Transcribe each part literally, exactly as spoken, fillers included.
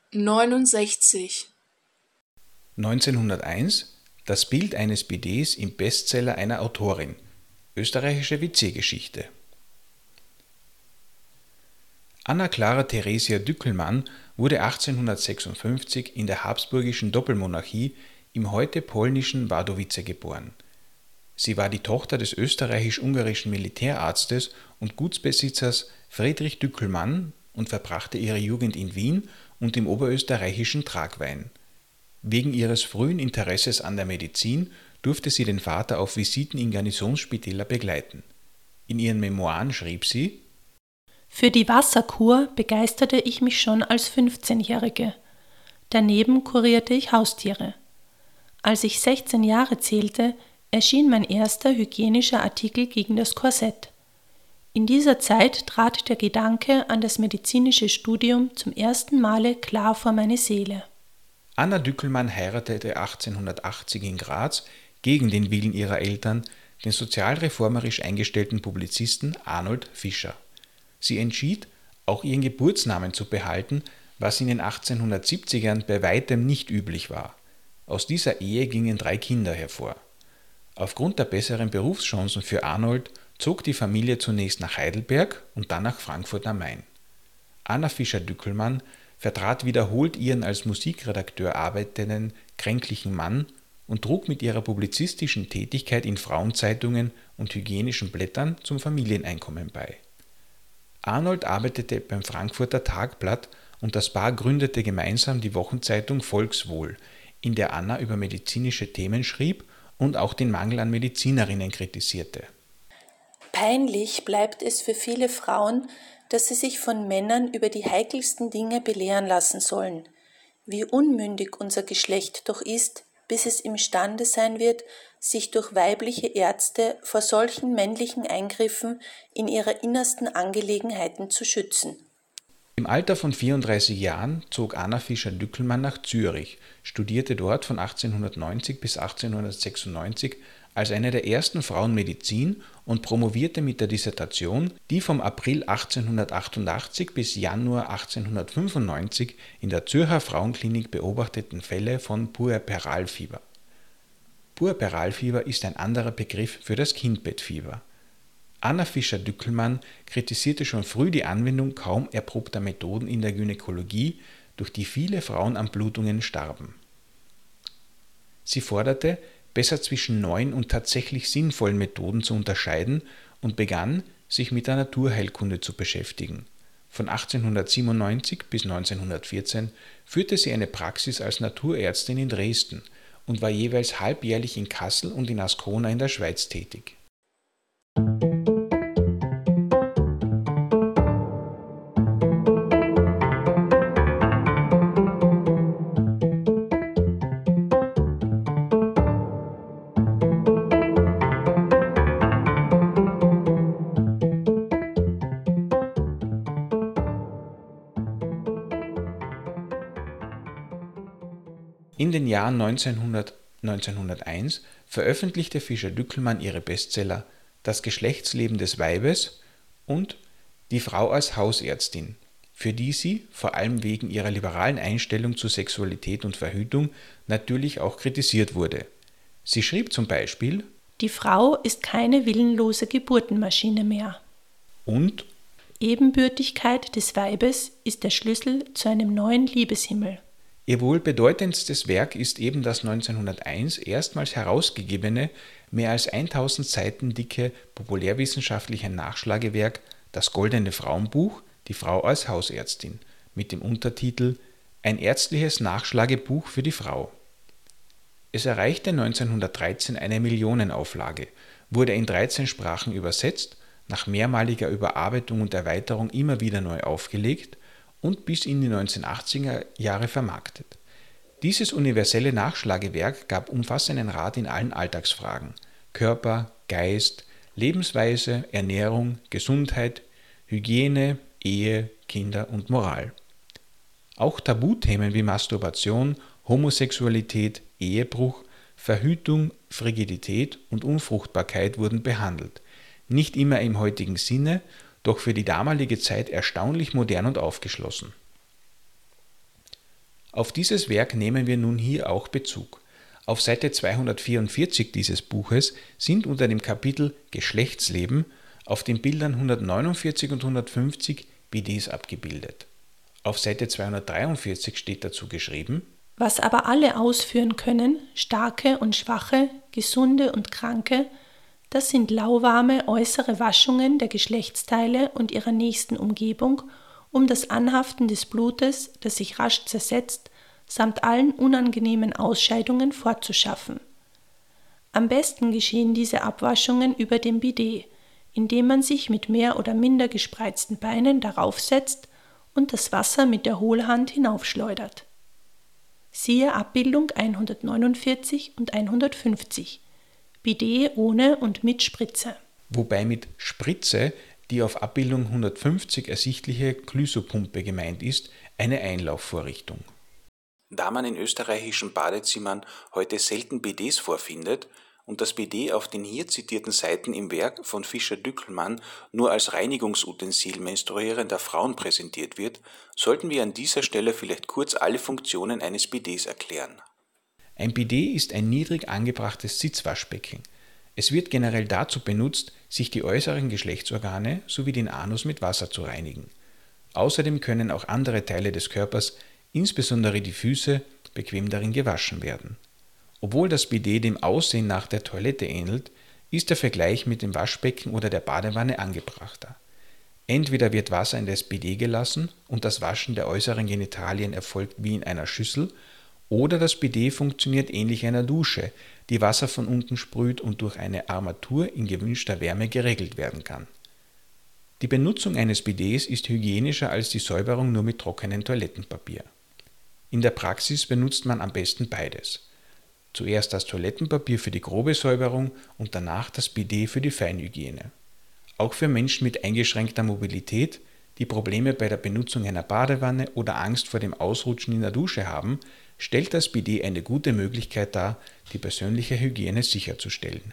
neunundsechzig. neunzehnhunderteins Das Bild eines Bidets im Bestseller einer Autorin. Österreichische W C-Geschichte. Anna Clara Theresia Dückelmann wurde achtzehnhundertsechsundfünfzig in der habsburgischen Doppelmonarchie im heute polnischen Wadowice geboren. Sie war die Tochter des österreichisch-ungarischen Militärarztes und Gutsbesitzers Friedrich Dückelmann und verbrachte ihre Jugend in Wien und im oberösterreichischen Tragwein. Wegen ihres frühen Interesses an der Medizin durfte sie den Vater auf Visiten in Garnisonsspitäler begleiten. In ihren Memoiren schrieb sie: Für die Wasserkur begeisterte ich mich schon als fünfzehnjährige. Daneben kurierte ich Haustiere. Als ich sechzehn Jahre zählte, erschien mein erster hygienischer Artikel gegen das Korsett. In dieser Zeit trat der Gedanke an das medizinische Studium zum ersten Male klar vor meine Seele. Anna Dückelmann heiratete achtzehnhundertachtzig in Graz gegen den Willen ihrer Eltern, den sozialreformerisch eingestellten Publizisten Arnold Fischer. Sie entschied, auch ihren Geburtsnamen zu behalten, was in den achtzehnhundertsiebzigern bei weitem nicht üblich war. Aus dieser Ehe gingen drei Kinder hervor. Aufgrund der besseren Berufschancen für Arnold zog die Familie zunächst nach Heidelberg und dann nach Frankfurt am Main. Anna Fischer-Dückelmann vertrat wiederholt ihren als Musikredakteur arbeitenden, kränklichen Mann und trug mit ihrer publizistischen Tätigkeit in Frauenzeitungen und hygienischen Blättern zum Familieneinkommen bei. Arnold arbeitete beim Frankfurter Tagblatt und das Paar gründete gemeinsam die Wochenzeitung Volkswohl, in der Anna über medizinische Themen schrieb und auch den Mangel an Medizinerinnen kritisierte. Peinlich bleibt es für viele Frauen, dass sie sich von Männern über die heikelsten Dinge belehren lassen sollen. Wie unmündig unser Geschlecht doch ist, bis es imstande sein wird, sich durch weibliche Ärzte vor solchen männlichen Eingriffen in ihre innersten Angelegenheiten zu schützen. Im Alter von vierunddreißig Jahren zog Anna Fischer-Dückelmann nach Zürich, studierte dort von achtzehnhundertneunzig bis achtzehnhundertsechsundneunzig als eine der ersten Frauen Medizin und promovierte mit der Dissertation die vom April achtzehnhundertachtundachtzig bis Januar achtzehnhundertfünfundneunzig in der Zürcher Frauenklinik beobachteten Fälle von Puerperalfieber. Puerperalfieber ist ein anderer Begriff für das Kindbettfieber. Anna Fischer-Dückelmann kritisierte schon früh die Anwendung kaum erprobter Methoden in der Gynäkologie, durch die viele Frauen an Blutungen starben. Sie forderte, besser zwischen neuen und tatsächlich sinnvollen Methoden zu unterscheiden und begann, sich mit der Naturheilkunde zu beschäftigen. Von achtzehnhundertsiebenundneunzig bis neunzehnhundertvierzehn führte sie eine Praxis als Naturärztin in Dresden und war jeweils halbjährlich in Kassel und in Ascona in der Schweiz tätig. In den Jahren neunzehnhundert und neunzehnhunderteins veröffentlichte Fischer-Dückelmann ihre Bestseller Das Geschlechtsleben des Weibes und Die Frau als Hausärztin, für die sie, vor allem wegen ihrer liberalen Einstellung zu Sexualität und Verhütung, natürlich auch kritisiert wurde. Sie schrieb zum Beispiel: Die Frau ist keine willenlose Geburtenmaschine mehr. Und Ebenbürtigkeit des Weibes ist der Schlüssel zu einem neuen Liebeshimmel. Ihr wohl bedeutendstes Werk ist eben das neunzehnhunderteins erstmals herausgegebene, mehr als tausend Seiten dicke populärwissenschaftliche Nachschlagewerk Das Goldene Frauenbuch, die Frau als Hausärztin, mit dem Untertitel Ein ärztliches Nachschlagebuch für die Frau. Es erreichte neunzehnhundertdreizehn eine Millionenauflage, wurde in dreizehn Sprachen übersetzt, nach mehrmaliger Überarbeitung und Erweiterung immer wieder neu aufgelegt und bis in die neunzehnhundertachtziger Jahre vermarktet. Dieses universelle Nachschlagewerk gab umfassenden Rat in allen Alltagsfragen: Körper, Geist, Lebensweise, Ernährung, Gesundheit, Hygiene, Ehe, Kinder und Moral. Auch Tabuthemen wie Masturbation, Homosexualität, Ehebruch, Verhütung, Frigidität und Unfruchtbarkeit wurden behandelt. Nicht immer im heutigen Sinne, doch für die damalige Zeit erstaunlich modern und aufgeschlossen. Auf dieses Werk nehmen wir nun hier auch Bezug. Auf Seite zweihundertvierundvierzig dieses Buches sind unter dem Kapitel Geschlechtsleben auf den Bildern hundertneunundvierzig und hundertfünfzig Bidets abgebildet. Auf Seite zweihundertdreiundvierzig steht dazu geschrieben: Was aber alle ausführen können, starke und schwache, gesunde und kranke, das sind lauwarme äußere Waschungen der Geschlechtsteile und ihrer nächsten Umgebung, um das Anhaften des Blutes, das sich rasch zersetzt, samt allen unangenehmen Ausscheidungen fortzuschaffen. Am besten geschehen diese Abwaschungen über dem Bidet, indem man sich mit mehr oder minder gespreizten Beinen darauf setzt und das Wasser mit der Hohlhand hinaufschleudert. Siehe Abbildung hundertneunundvierzig und hundertfünfzig, Bidet ohne und mit Spritze. Wobei mit Spritze die auf Abbildung hundertfünfzig ersichtliche Chlysopumpe gemeint ist, eine Einlaufvorrichtung. Da man in österreichischen Badezimmern heute selten Bidets vorfindet und das Bidet auf den hier zitierten Seiten im Werk von Fischer-Dückelmann nur als Reinigungsutensil menstruierender Frauen präsentiert wird, sollten wir an dieser Stelle vielleicht kurz alle Funktionen eines Bidets erklären. Ein Bidet ist ein niedrig angebrachtes Sitzwaschbecken. Es wird generell dazu benutzt, sich die äußeren Geschlechtsorgane sowie den Anus mit Wasser zu reinigen. Außerdem können auch andere Teile des Körpers, insbesondere die Füße, bequem darin gewaschen werden. Obwohl das Bidet dem Aussehen nach der Toilette ähnelt, ist der Vergleich mit dem Waschbecken oder der Badewanne angebrachter. Entweder wird Wasser in das Bidet gelassen und das Waschen der äußeren Genitalien erfolgt wie in einer Schüssel, oder das Bidet funktioniert ähnlich einer Dusche, die Wasser von unten sprüht und durch eine Armatur in gewünschter Wärme geregelt werden kann. Die Benutzung eines Bidets ist hygienischer als die Säuberung nur mit trockenem Toilettenpapier. In der Praxis benutzt man am besten beides. Zuerst das Toilettenpapier für die grobe Säuberung und danach das Bidet für die Feinhygiene. Auch für Menschen mit eingeschränkter Mobilität, die Probleme bei der Benutzung einer Badewanne oder Angst vor dem Ausrutschen in der Dusche haben, stellt das Bidet eine gute Möglichkeit dar, die persönliche Hygiene sicherzustellen.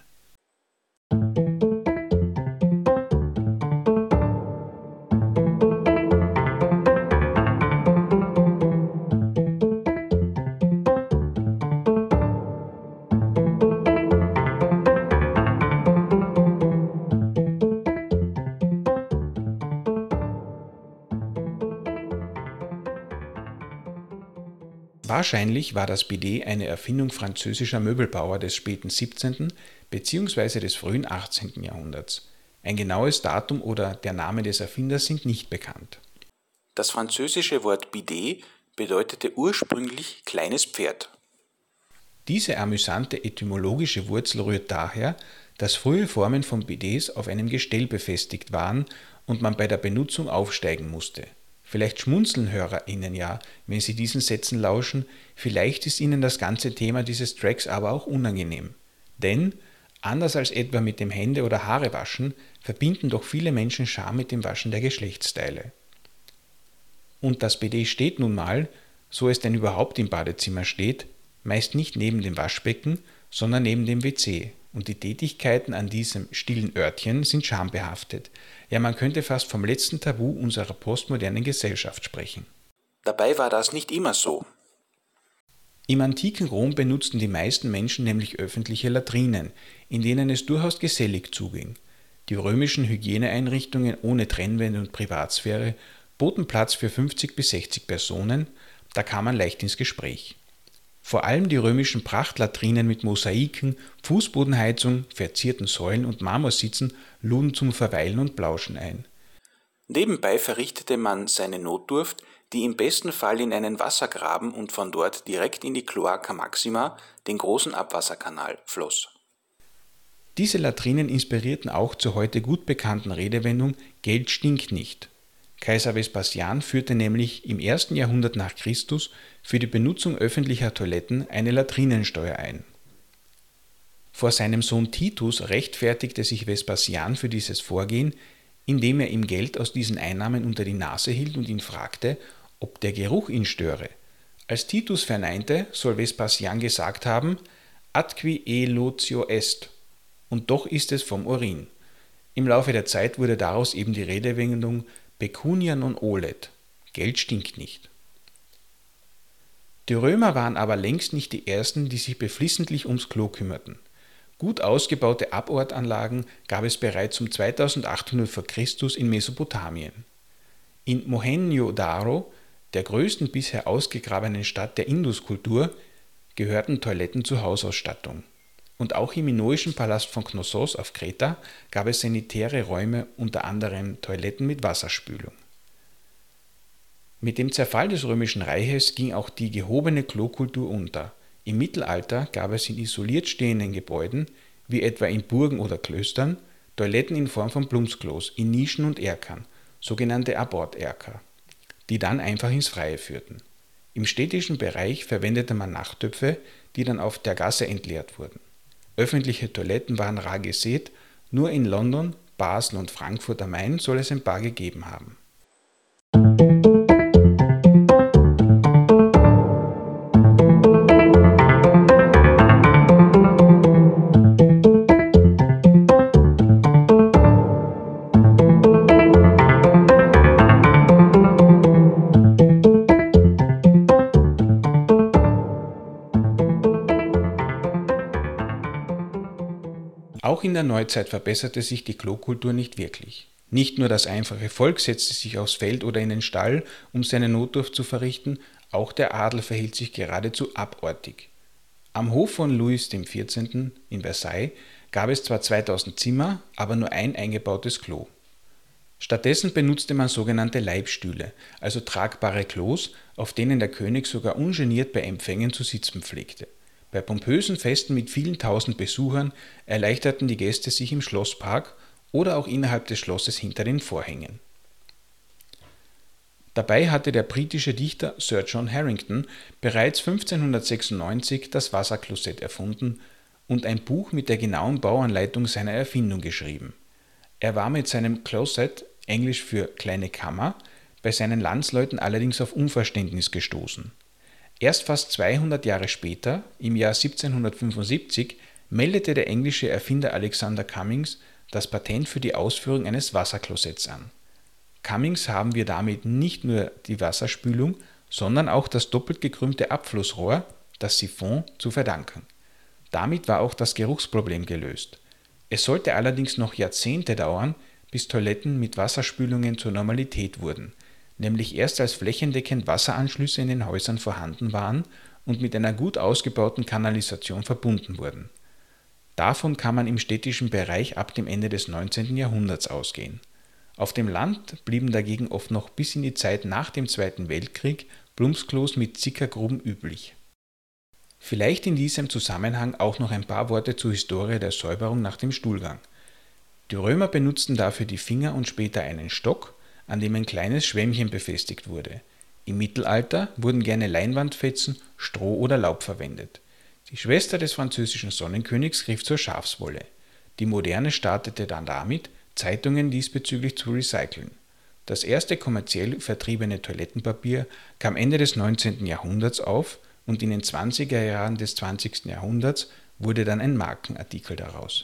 Wahrscheinlich war das Bidet eine Erfindung französischer Möbelbauer des späten siebzehnten bzw. des frühen achtzehnten Jahrhunderts. Ein genaues Datum oder der Name des Erfinders sind nicht bekannt. Das französische Wort Bidet bedeutete ursprünglich kleines Pferd. Diese amüsante etymologische Wurzel rührt daher, dass frühe Formen von Bidets auf einem Gestell befestigt waren und man bei der Benutzung aufsteigen musste. Vielleicht schmunzeln HörerInnen ja, wenn sie diesen Sätzen lauschen, vielleicht ist ihnen das ganze Thema dieses Tracks aber auch unangenehm. Denn, anders als etwa mit dem Hände- oder Haarewaschen, verbinden doch viele Menschen Scham mit dem Waschen der Geschlechtsteile. Und das Bidet steht nun mal, so es denn überhaupt im Badezimmer steht, meist nicht neben dem Waschbecken, sondern neben dem W C. Und die Tätigkeiten an diesem stillen Örtchen sind schambehaftet. Ja, man könnte fast vom letzten Tabu unserer postmodernen Gesellschaft sprechen. Dabei war das nicht immer so. Im antiken Rom benutzten die meisten Menschen nämlich öffentliche Latrinen, in denen es durchaus gesellig zuging. Die römischen Hygieneeinrichtungen ohne Trennwände und Privatsphäre boten Platz für fünfzig bis sechzig Personen, da kam man leicht ins Gespräch. Vor allem die römischen Prachtlatrinen mit Mosaiken, Fußbodenheizung, verzierten Säulen und Marmorsitzen luden zum Verweilen und Plauschen ein. Nebenbei verrichtete man seine Notdurft, die im besten Fall in einen Wassergraben und von dort direkt in die Cloaca Maxima, den großen Abwasserkanal, floss. Diese Latrinen inspirierten auch zur heute gut bekannten Redewendung „Geld stinkt nicht“. Kaiser Vespasian führte nämlich im ersten Jahrhundert nach Christus für die Benutzung öffentlicher Toiletten eine Latrinensteuer ein. Vor seinem Sohn Titus rechtfertigte sich Vespasian für dieses Vorgehen, indem er ihm Geld aus diesen Einnahmen unter die Nase hielt und ihn fragte, ob der Geruch ihn störe. Als Titus verneinte, soll Vespasian gesagt haben, „Atqui e lotio est“, und doch ist es vom Urin. Im Laufe der Zeit wurde daraus eben die Redewendung „Pecunia non olet“, Geld stinkt nicht. Die Römer waren aber längst nicht die ersten, die sich beflissentlich ums Klo kümmerten. Gut ausgebaute Abortanlagen gab es bereits um zweitausendachthundert vor Christus in Mesopotamien. In Mohenjo-Daro, der größten bisher ausgegrabenen Stadt der Induskultur, gehörten Toiletten zur Hausausstattung. Und auch im minoischen Palast von Knossos auf Kreta gab es sanitäre Räume, unter anderem Toiletten mit Wasserspülung. Mit dem Zerfall des Römischen Reiches ging auch die gehobene Klokultur unter. Im Mittelalter gab es in isoliert stehenden Gebäuden, wie etwa in Burgen oder Klöstern, Toiletten in Form von Plumpsklos in Nischen und Erkern, sogenannte Aborterker, die dann einfach ins Freie führten. Im städtischen Bereich verwendete man Nachttöpfe, die dann auf der Gasse entleert wurden. Öffentliche Toiletten waren rar gesät, nur in London, Basel und Frankfurt am Main soll es ein paar gegeben haben. Auch in der Neuzeit verbesserte sich die Klokultur nicht wirklich. Nicht nur das einfache Volk setzte sich aufs Feld oder in den Stall, um seine Notdurft zu verrichten, auch der Adel verhielt sich geradezu abartig. Am Hof von Louis der vierzehnte. In Versailles gab es zwar zweitausend Zimmer, aber nur ein eingebautes Klo. Stattdessen benutzte man sogenannte Leibstühle, also tragbare Klos, auf denen der König sogar ungeniert bei Empfängen zu sitzen pflegte. Bei pompösen Festen mit vielen tausend Besuchern erleichterten die Gäste sich im Schlosspark oder auch innerhalb des Schlosses hinter den Vorhängen. Dabei hatte der britische Dichter Sir John Harington bereits fünfzehnhundertsechsundneunzig das Wasserklosett erfunden und ein Buch mit der genauen Bauanleitung seiner Erfindung geschrieben. Er war mit seinem Closet, englisch für kleine Kammer, bei seinen Landsleuten allerdings auf Unverständnis gestoßen. Erst fast zweihundert Jahre später, im Jahr siebzehnhundertfünfundsiebzig, meldete der englische Erfinder Alexander Cummings das Patent für die Ausführung eines Wasserklosetts an. Cummings haben wir damit nicht nur die Wasserspülung, sondern auch das doppelt gekrümmte Abflussrohr, das Siphon, zu verdanken. Damit war auch das Geruchsproblem gelöst. Es sollte allerdings noch Jahrzehnte dauern, bis Toiletten mit Wasserspülungen zur Normalität wurden, nämlich erst als flächendeckend Wasseranschlüsse in den Häusern vorhanden waren und mit einer gut ausgebauten Kanalisation verbunden wurden. Davon kann man im städtischen Bereich ab dem Ende des neunzehnten. Jahrhunderts ausgehen. Auf dem Land blieben dagegen oft noch bis in die Zeit nach dem Zweiten Weltkrieg Plumpsklos mit Sickergruben üblich. Vielleicht in diesem Zusammenhang auch noch ein paar Worte zur Historie der Säuberung nach dem Stuhlgang. Die Römer benutzten dafür die Finger und später einen Stock, an dem ein kleines Schwämmchen befestigt wurde. Im Mittelalter wurden gerne Leinwandfetzen, Stroh oder Laub verwendet. Die Schwester des französischen Sonnenkönigs griff zur Schafswolle. Die Moderne startete dann damit, Zeitungen diesbezüglich zu recyceln. Das erste kommerziell vertriebene Toilettenpapier kam Ende des neunzehnten. Jahrhunderts auf und in den zwanziger Jahren des zwanzigsten. Jahrhunderts wurde dann ein Markenartikel daraus.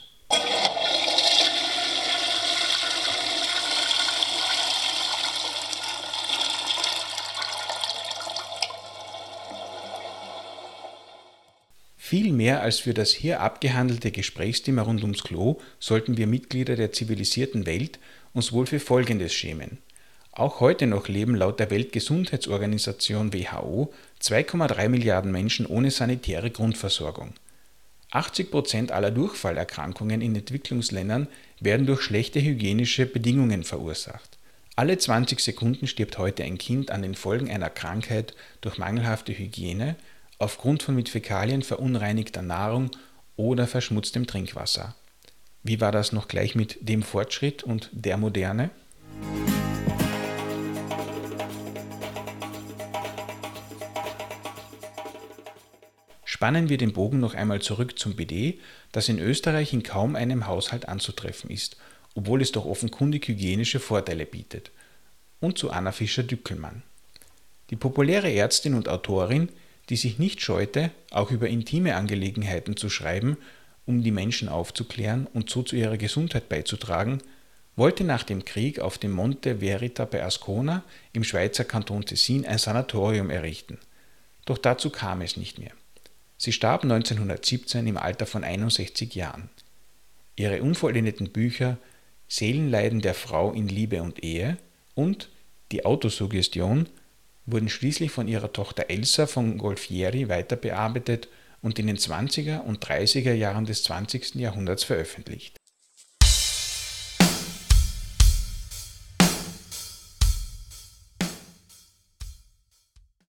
Viel mehr als für das hier abgehandelte Gesprächsthema rund ums Klo sollten wir Mitglieder der zivilisierten Welt uns wohl für Folgendes schämen. Auch heute noch leben laut der Weltgesundheitsorganisation W H O zwei Komma drei Milliarden Menschen ohne sanitäre Grundversorgung. achtzig Prozent aller Durchfallerkrankungen in Entwicklungsländern werden durch schlechte hygienische Bedingungen verursacht. Alle zwanzig Sekunden stirbt heute ein Kind an den Folgen einer Krankheit durch mangelhafte Hygiene, aufgrund von mit Fäkalien verunreinigter Nahrung oder verschmutztem Trinkwasser. Wie war das noch gleich mit dem Fortschritt und der Moderne? Spannen wir den Bogen noch einmal zurück zum Bidet, das in Österreich in kaum einem Haushalt anzutreffen ist, obwohl es doch offenkundig hygienische Vorteile bietet. Und zu Anna Fischer-Dückelmann. Die populäre Ärztin und Autorin, die sich nicht scheute, auch über intime Angelegenheiten zu schreiben, um die Menschen aufzuklären und so zu ihrer Gesundheit beizutragen, wollte nach dem Krieg auf dem Monte Verita bei Ascona im Schweizer Kanton Tessin ein Sanatorium errichten. Doch dazu kam es nicht mehr. Sie starb neunzehnhundertsiebzehn im Alter von einundsechzig Jahren. Ihre unvollendeten Bücher Seelenleiden der Frau in Liebe und Ehe und Die Autosuggestion wurden schließlich von ihrer Tochter Elsa von Golfieri weiterbearbeitet und in den zwanziger und dreißiger Jahren des zwanzigsten Jahrhunderts veröffentlicht